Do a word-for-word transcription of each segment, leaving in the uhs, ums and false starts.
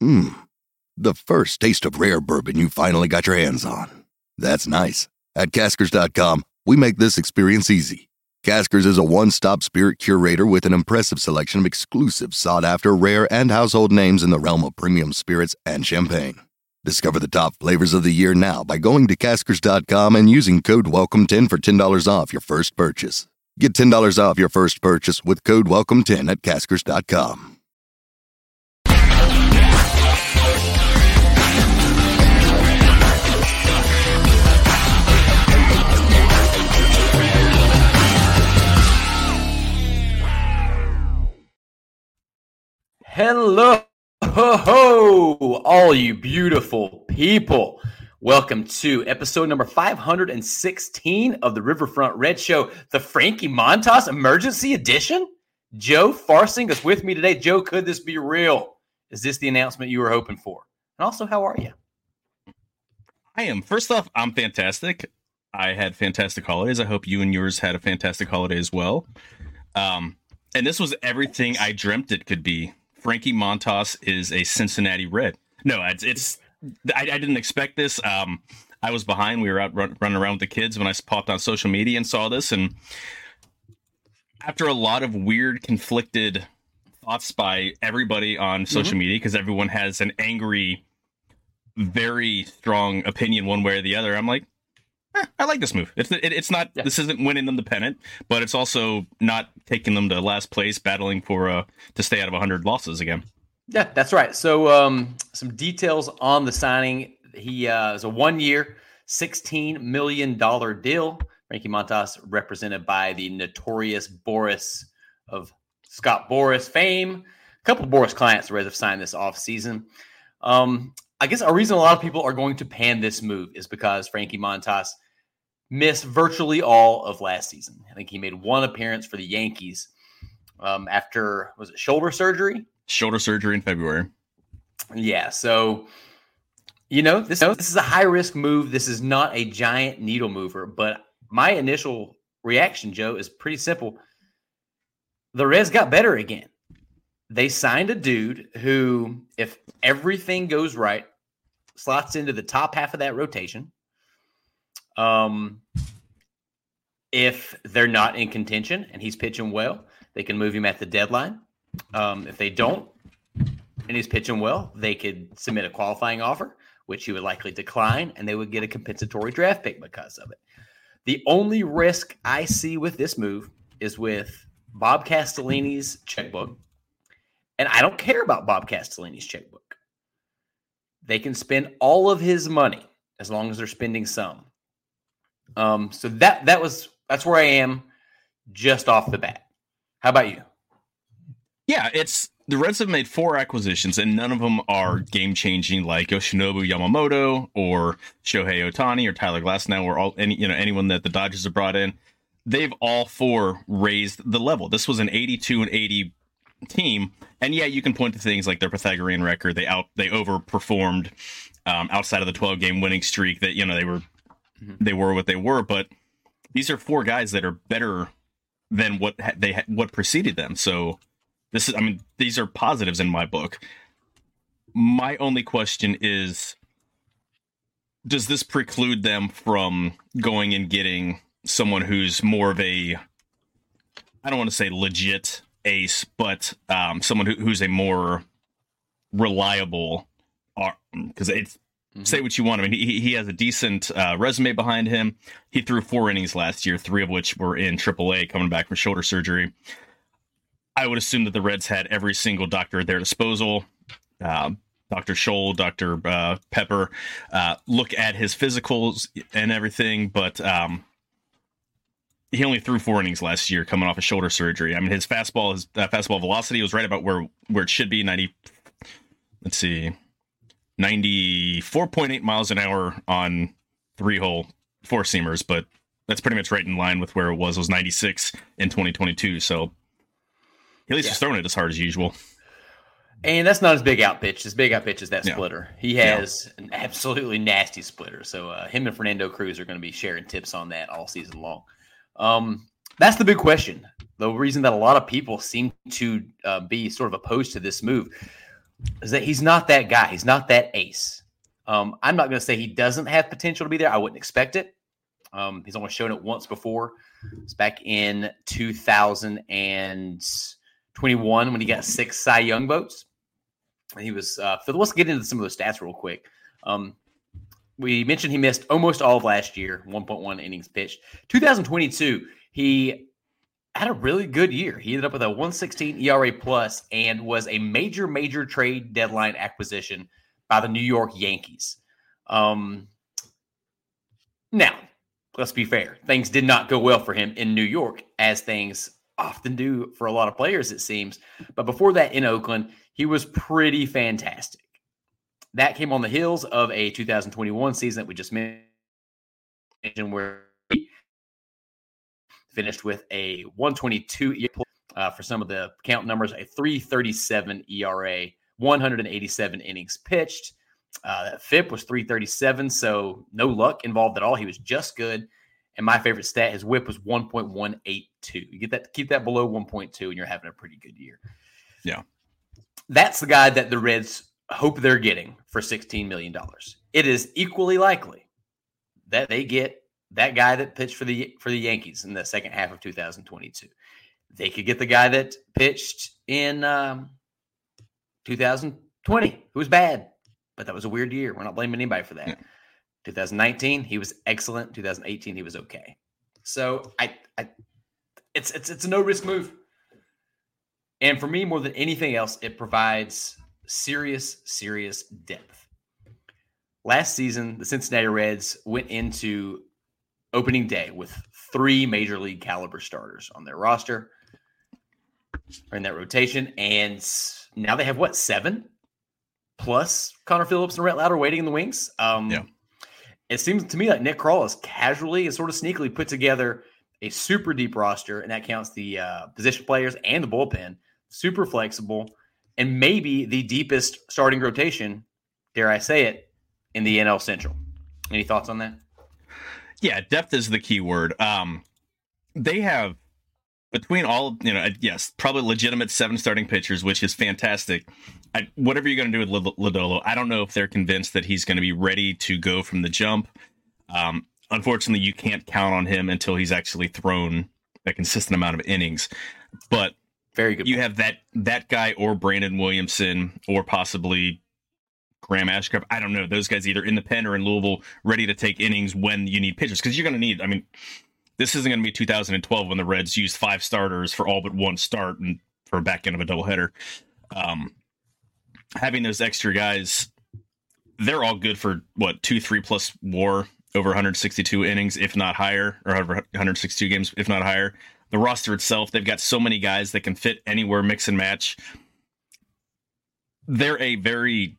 Hmm, the first taste of rare bourbon you finally got your hands on. That's nice. At Caskers dot com, we make this experience easy. Caskers is a one-stop spirit curator with an impressive selection of exclusive, sought-after, rare, and household names in the realm of premium spirits and champagne. Discover the top flavors of the year now by going to Caskers dot com and using code welcome ten for ten dollars off your first purchase. Get ten dollars off your first purchase with code welcome ten at Caskers dot com. Hello, ho, ho, all you beautiful people. Welcome to episode number five hundred sixteen of the Riverfront Red Show, the Frankie Montas Emergency Edition. Joe Farsing is with me today. Joe, could this be real? Is this the announcement you were hoping for? And also, how are you? I am. First off, I'm fantastic. I had fantastic holidays. I hope you and yours had a fantastic holiday as well. Um, and this was everything I dreamt it could be. Frankie Montas is a Cincinnati Red. No, it's, it's I, I didn't expect this. Um, I was behind. We were out run, running around with the kids when I popped on social media and saw this. And after a lot of weird, conflicted thoughts by everybody on social mm-hmm. media, because everyone has an angry, very strong opinion one way or the other, I'm like, eh, I like this move. It's it, it's not yeah. This isn't winning them the pennant, but it's also not taking them to last place, battling for uh to stay out of one hundred losses again. Yeah, that's right. So um, some details on the signing. He uh, is a one-year, sixteen million dollars deal. Frankie Montas, represented by the notorious Boris of Scott Boras fame. A couple of Boras clients the Reds have signed this offseason. Um, I guess a reason a lot of people are going to pan this move is because Frankie Montas missed virtually all of last season. I think he made one appearance for the Yankees um, after, was it shoulder surgery? Shoulder surgery in February. Yeah, so, you know, this, this is a high-risk move. This is not a giant needle mover, but my initial reaction, Joe, is pretty simple. The Reds got better again. They signed a dude who, if everything goes right, slots into the top half of that rotation. Um, if they're not in contention and he's pitching well, they can move him at the deadline. Um, if they don't and he's pitching well, they could submit a qualifying offer, which he would likely decline, and they would get a compensatory draft pick because of it. The only risk I see with this move is with Bob Castellini's checkbook, and I don't care about Bob Castellini's checkbook. They can spend all of his money as long as they're spending some. Um, so that that was that's where I am just off the bat. How about you? Yeah, it's the Reds have made four acquisitions, and none of them are game changing, like Yoshinobu Yamamoto or Shohei Ohtani or Tyler Glasnow or all any you know anyone that the Dodgers have brought in. They've all four raised the level. This was an eighty-two and eighty team, and yeah, you can point to things like their Pythagorean record. They out they overperformed um, outside of the twelve game winning streak. That you know they were. They were what they were, but these are four guys that are better than what ha- they ha- what preceded them. So this is, I mean, these are positives in my book. My only question is, does this preclude them from going and getting someone who's more of a, I don't want to say legit ace, but um, someone who, who's a more reliable, because it's. Mm-hmm. Say what you want. I mean, he he has a decent uh, resume behind him. He threw four innings last year, three of which were in triple A, coming back from shoulder surgery. I would assume that the Reds had every single doctor at their disposal. Uh, Doctor Scholl, Doctor Uh, Pepper, uh, look at his physicals and everything, but um, he only threw four innings last year, coming off of shoulder surgery. I mean, his fastball, his uh, fastball velocity was right about where where it should be. ninety. Let's see. ninety-four point eight miles an hour on three-hole four-seamers, but that's pretty much right in line with where it was. It was ninety-six in twenty twenty-two, so at least yeah. he's throwing it as hard as usual. And that's not his big out pitch. His big out pitch is that yeah. splitter. He has yeah. an absolutely nasty splitter, so uh, him and Fernando Cruz are going to be sharing tips on that all season long. Um, that's the big question. The reason that a lot of people seem to uh, be sort of opposed to this move. is that he's not that guy. He's not that ace. Um, I'm not going to say he doesn't have potential to be there. I wouldn't expect it. Um, he's only shown it once before. It's back in two thousand twenty-one when he got six Cy Young votes. He was, uh, so let's get into some of those stats real quick. Um, we mentioned he missed almost all of last year, one point one innings pitched. two thousand twenty-two, he had a really good year. He ended up with a one sixteen E R A plus and was a major, major trade deadline acquisition by the New York Yankees. Um, now, let's be fair. Things did not go well for him in New York, as things often do for a lot of players, it seems. But before that in Oakland, he was pretty fantastic. That came on the heels of a two thousand twenty-one season that we just mentioned, where he finished with a one twenty-two E R A, uh, for some of the count numbers, a three thirty-seven E R A, one hundred eighty-seven innings pitched. Uh, that F I P was three thirty-seven, so no luck involved at all. He was just good. And my favorite stat, his whip was one point one eight two. You get that, keep that below one point two, and you're having a pretty good year. Yeah. That's the guy that the Reds hope they're getting for sixteen million dollars. It is equally likely that they get that guy that pitched for the for the Yankees in the second half of two thousand twenty-two. They could get the guy that pitched in um, two thousand twenty, who was bad, but that was a weird year. We're not blaming anybody for that. Yeah. two thousand nineteen, he was excellent. two thousand eighteen, he was okay. So I, I it's it's it's a no risk move. And for me, more than anything else, it provides serious, serious depth. Last season, the Cincinnati Reds went into opening day with three major league caliber starters on their roster or in that rotation. And now they have what, seven plus Connor Phillips and Rhett Lauder waiting in the wings. Um, yeah. It seems to me like Nick Krall has casually and sort of sneakily put together a super deep roster, and that counts the uh, position players and the bullpen. Super flexible, and maybe the deepest starting rotation, dare I say it, in the N L Central. Any thoughts on that? Yeah, depth is the key word. Um, they have, between all, you know, yes, probably legitimate seven starting pitchers, which is fantastic. I, whatever you're going to do with Lodolo, I don't know if they're convinced that he's going to be ready to go from the jump. Um, unfortunately, you can't count on him until he's actually thrown a consistent amount of innings. But very good. You have that that guy or Brandon Williamson or possibly Graham Ashcraft. I don't know. Those guys either in the pen or in Louisville ready to take innings when you need pitchers. Because you're going to need, I mean, this isn't going to be two thousand twelve when the Reds used five starters for all but one start and for a back end of a doubleheader. Um, having those extra guys, they're all good for, what, two, three plus WAR over one hundred sixty-two innings, if not higher, or over one hundred sixty-two games, if not higher. The roster itself, they've got so many guys that can fit anywhere, mix and match. They're a very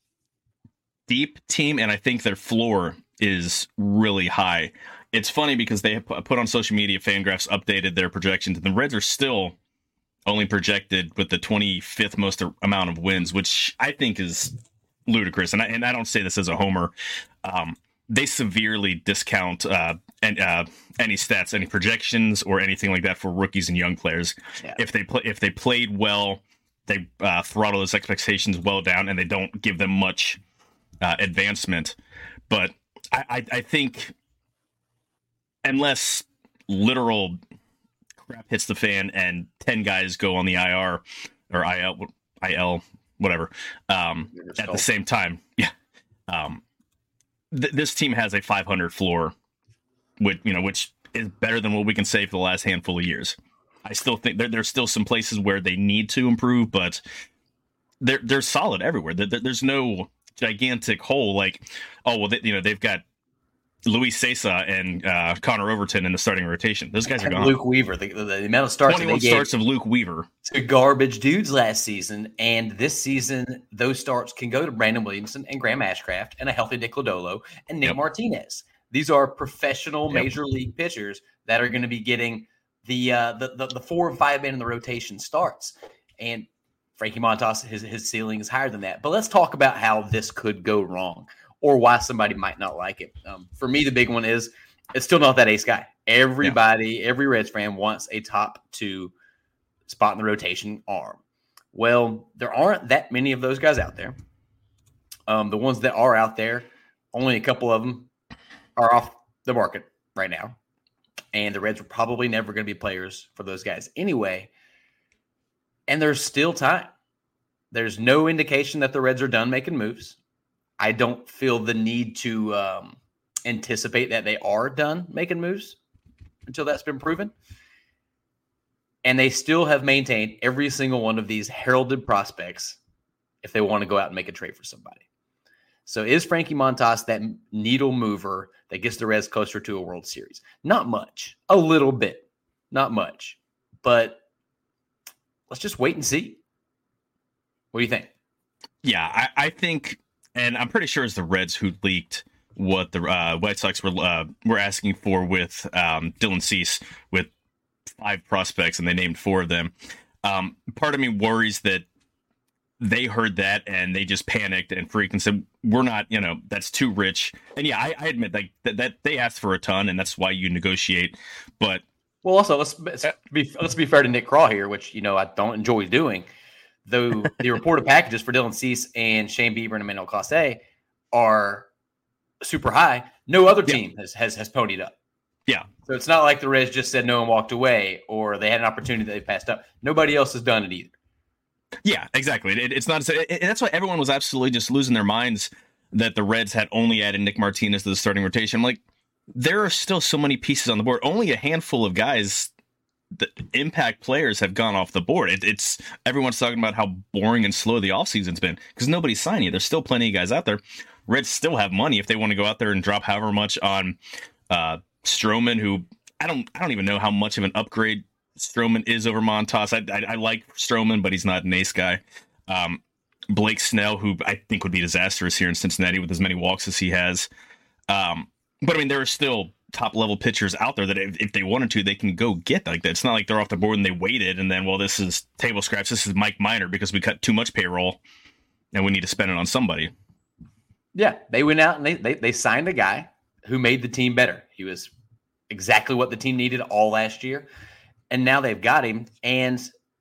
deep team, and I think their floor is really high. It's funny because they have put on social media, Fangraphs updated their projections, and the Reds are still only projected with the twenty-fifth most amount of wins, which I think is ludicrous. And I, and I don't say this as a homer. Um, they severely discount uh, and, uh, any stats, any projections, or anything like that for rookies and young players. Yeah. If they play, if they played well, they uh, throttle those expectations well down, and they don't give them much uh, advancement. But I, I, I think unless literal crap hits the fan and ten guys go on the I R or I L, I L, whatever, um, at the same time, yeah. Um, th- this team has a five hundred floor, which you know, which is better than what we can say for the last handful of years. I still think there, there's still some places where they need to improve, but they're they're solid everywhere. There, there's no gigantic hole like, oh well, they, you know, they've got Luis Cessa and uh, Connor Overton in the starting rotation. Those guys are gone. Luke Weaver, the, the, the amount of starts twenty-one they starts gave of Luke Weaver to garbage dudes last season, and this season those starts can go to Brandon Williamson and Graham Ashcraft and a healthy Nick Lodolo and Nick yep. Martinez. These are professional yep. major league pitchers that are going to be getting the, uh, the the the four and five man in the rotation starts. And Frankie Montas, his his ceiling is higher than that. But let's talk about how this could go wrong, or why somebody might not like it. Um, for me, the big one is it's still not that ace guy. Everybody, yeah. every Reds fan wants a top two spot in the rotation arm. Well, there aren't that many of those guys out there. Um, the ones that are out there, only a couple of them are off the market right now. And the Reds are probably never going to be players for those guys anyway. And there's still time. There's no indication that the Reds are done making moves. I don't feel the need to um, anticipate that they are done making moves until that's been proven. And they still have maintained every single one of these heralded prospects if they want to go out and make a trade for somebody. So is Frankie Montas that needle mover that gets the Reds closer to a World Series? Not much. A little bit. Not much. But let's just wait and see. What do you think? Yeah, I, I think, and I'm pretty sure it's the Reds who leaked what the uh, White Sox were uh, were asking for with um, Dylan Cease with five prospects, and they named four of them. Um, part of me worries that they heard that and they just panicked and freaked and said, we're not, you know, that's too rich. And yeah, I, I admit like that, that they asked for a ton, and that's why you negotiate. But well, also let's, let's be let's be fair to Nick Craw here, which, you know, I don't enjoy doing. Though the reported packages for Dylan Cease and Shane Bieber and Emmanuel Clase are super high. No other team yeah. has, has has ponied up. Yeah. So it's not like the Reds just said no and walked away, or they had an opportunity that they passed up. Nobody else has done it either. Yeah, exactly. It, it's not. It, it, that's why everyone was absolutely just losing their minds that the Reds had only added Nick Martinez to the starting rotation. I'm like, there are still so many pieces on the board. Only a handful of guys, the impact players, have gone off the board. It, it's everyone's talking about how boring and slow the offseason's been because nobody's signing. There's still plenty of guys out there. Reds still have money if they want to go out there and drop however much on uh, Stroman, who I don't I don't even know how much of an upgrade Stroman is over Montas. I, I, I like Stroman, but he's not an ace guy. Um, Blake Snell, who I think would be disastrous here in Cincinnati with as many walks as he has. Um, but I mean, there are still top level pitchers out there that if, if they wanted to, they can go get like that. It's not like they're off the board and they waited and then, well, this is table scraps. This is Mike Minor because we cut too much payroll and we need to spend it on somebody. Yeah, they went out and they, they they signed a guy who made the team better. He was exactly what the team needed all last year, and now they've got him. And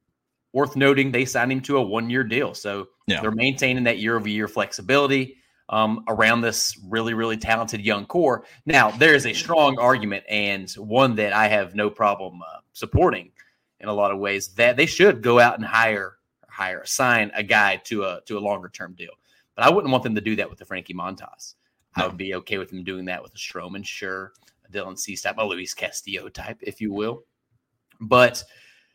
worth noting, they signed him to a one-year deal, so yeah. they're maintaining that year-over-year flexibility um, around this really, really talented young core. Now, there is a strong argument, and one that I have no problem uh, supporting in a lot of ways, that they should go out and hire, hire, sign a guy to a to a longer-term deal. But I wouldn't want them to do that with the Frankie Montas. No. I would be okay with them doing that with a Stroman, sure, a Dylan Cease type, a Luis Castillo type, if you will. But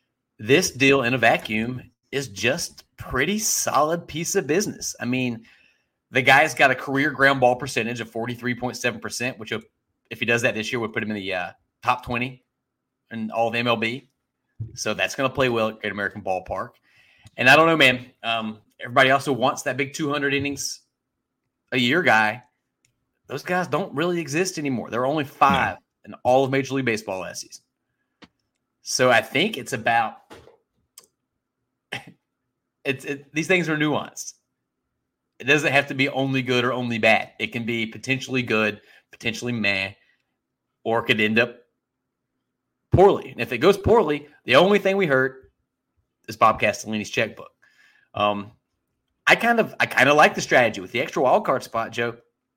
this deal in a vacuum is just pretty solid piece of business. I mean, the guy's got a career ground ball percentage of forty-three point seven percent, which if he does that this year would put him in the uh, top twenty in all of M L B. So that's going to play well at Great American Ballpark. And I don't know, man. Um, everybody also wants that big two hundred innings a year guy. Those guys don't really exist anymore. There are only five no. in all of Major League Baseball last season. So I think it's about it's it, these things are nuanced. It doesn't have to be only good or only bad. It can be potentially good, potentially meh, or it could end up poorly. And if it goes poorly, the only thing we hurt is Bob Castellini's checkbook. Um, I kind of I kind of like the strategy with the extra wild card spot, Joe.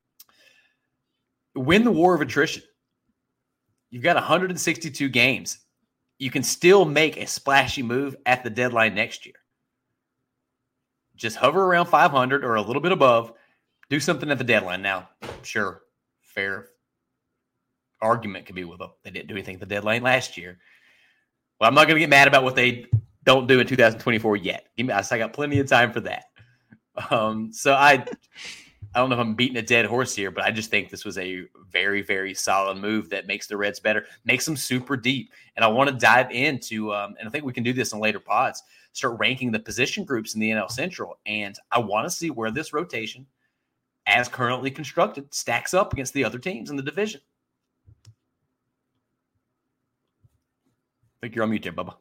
Win the war of attrition. You've got one hundred sixty-two games. You can still make a splashy move at the deadline next year. Just hover around five hundred or a little bit above. Do something at the deadline. Now, sure, fair argument could be with them. They didn't do anything at the deadline last year. Well, I'm not going to get mad about what they don't do in two thousand twenty-four yet. Give me, I got plenty of time for that. Um, so I, I don't know if I'm beating a dead horse here, but I just think this was a very, very solid move that makes the Reds better, makes them super deep. And I want to dive into, um, and I think we can do this in later pods, start ranking the position groups in the N L Central. And I want to see where this rotation, as currently constructed, stacks up against the other teams in the division. I think you're on mute there, Bubba.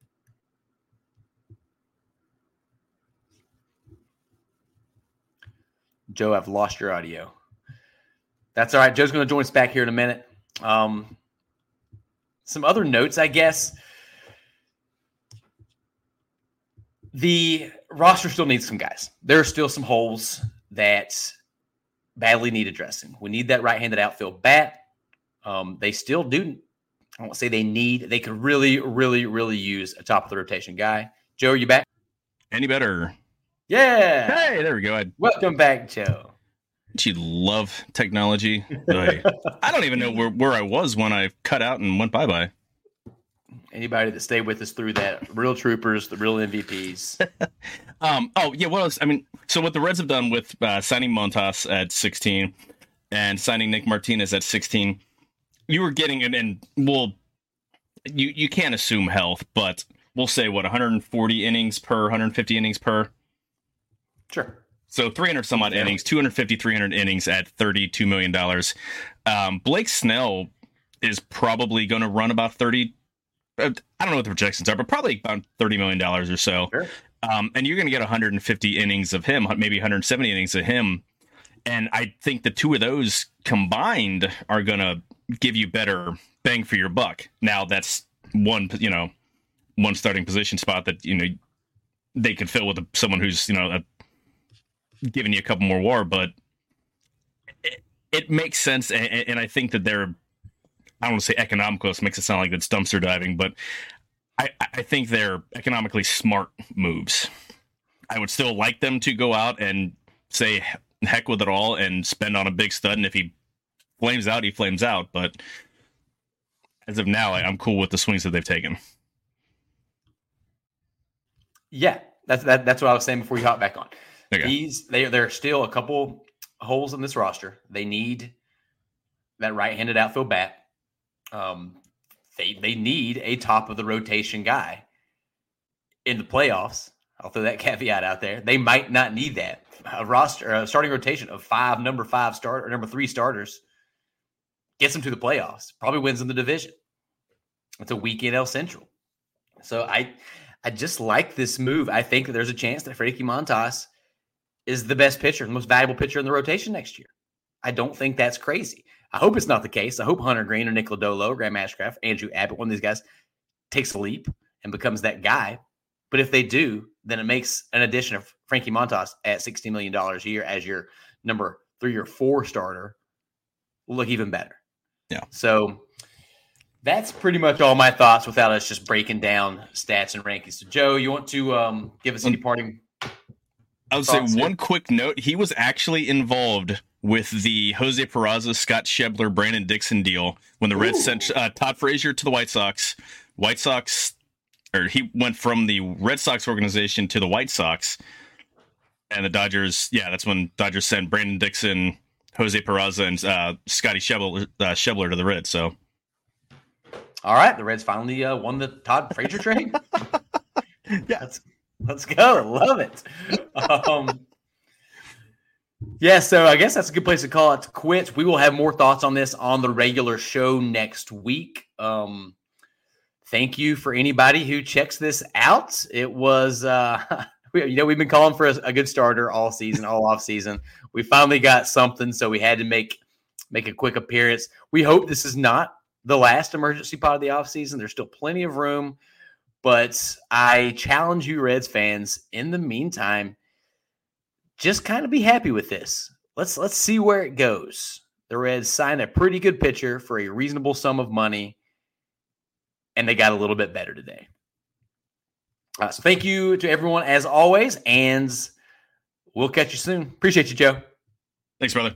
Joe, I've lost your audio. That's all right. Joe's going to join us back here in a minute. Um, some other notes, I guess. The roster still needs some guys. There are still some holes that badly need addressing. We need that right-handed outfield bat. Um, they still do. I won't say they need. They could really, really, really use a top of the rotation guy. Joe, are you back? Any better? Yeah. Hey, there we go. I'd, Welcome back, Joe. you love technology. I, I don't even know where, where I was when I cut out and went bye-bye. Anybody that stayed with us through that, real troopers, the real M V Ps. um, oh, yeah, what else? I mean, so what the Reds have done with uh, signing Montas at sixteen and signing Nick Martinez at sixteen, you were getting, and, and well, you, you can't assume health, but we'll say, what, one hundred forty innings per, one hundred fifty innings per? Sure. So three hundred some odd yeah. innings, two hundred fifty, three hundred innings at thirty-two million dollars. Um, Blake Snell is probably going to run about thirty. I don't know what the projections are, but probably about thirty million dollars or so. Sure. Um, and you're going to get one hundred fifty innings of him, maybe one hundred seventy innings of him. And I think the two of those combined are going to give you better bang for your buck. Now that's one, you know, one starting position spot that, you know, they could fill with a, someone who's, you know, a, giving you a couple more war, but it, it makes sense. And, and I think that they're, I don't want to say economical. It makes it sound like it's dumpster diving, but I, I think they're economically smart moves. I would still like them to go out and say heck with it all and spend on a big stud. And if he flames out, he flames out. But as of now, I, I'm cool with the swings that they've taken. Yeah, that's that, that's what I was saying before you hop back on. Okay. These they there are still a couple holes in this roster. They need that right-handed outfield bat. Um, they they need a top of the rotation guy in the playoffs. I'll throw that caveat out there. They might not need that. A roster, a starting rotation of five number five start or number three starters gets them to the playoffs. Probably wins in the division. It's a week in El Central. So I I just like this move. I think that there's a chance that Frankie Montas is the best pitcher, the most valuable pitcher in the rotation next year. I don't think that's crazy. I hope it's not the case. I hope Hunter Green or Nick Lodolo, Graham Ashcraft, Andrew Abbott, one of these guys takes a leap and becomes that guy. But if they do, then it makes an addition of Frankie Montas at sixty million dollars a year as your number three or four starter look even better. Yeah. So that's pretty much all my thoughts without us just breaking down stats and rankings. So, Joe, you want to um, give us any parting I would say one quick note. He was actually involved with the Jose Peraza, Scott Schebler, Brandon Dixon deal when the Ooh. Reds sent uh, Todd Frazier to the White Sox. White Sox, or he went from the Red Sox organization to the White Sox. And the Dodgers, yeah, that's when Dodgers sent Brandon Dixon, Jose Peraza, and uh, Scotty Schebler, uh, Schebler to the Reds. So, all right, the Reds finally uh, won the Todd Frazier trade. Yeah. Let's, let's go. I love it. Um, yeah, so I guess that's a good place to call it quits. We will have more thoughts on this on the regular show next week. Um, thank you for anybody who checks this out. It was, uh, you know, we've been calling for a, a good starter all season, all off season. We finally got something, so we had to make make a quick appearance. We hope this is not the last emergency pod of the off season. There's still plenty of room. But I challenge you, Reds fans, in the meantime, just kind of be happy with this. Let's let's see where it goes. The Reds signed a pretty good pitcher for a reasonable sum of money, and they got a little bit better today. Uh, so thank you to everyone, as always, and we'll catch you soon. Appreciate you, Joe. Thanks, brother.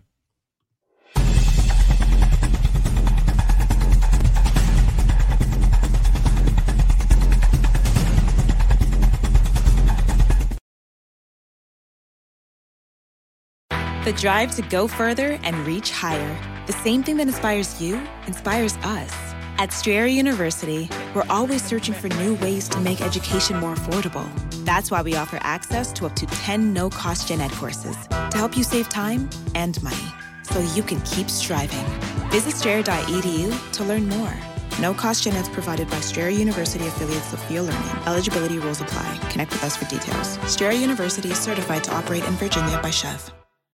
The drive to go further and reach higher. The same thing that inspires you inspires us. At Strayer University, we're always searching for new ways to make education more affordable. That's why we offer access to up to ten no-cost gen ed courses to help you save time and money so you can keep striving. Visit strayer dot e d u to learn more. No-cost gen eds provided by Strayer University affiliates Sophia Learning. Eligibility rules apply. Connect with us for details. Strayer University is certified to operate in Virginia by Chev.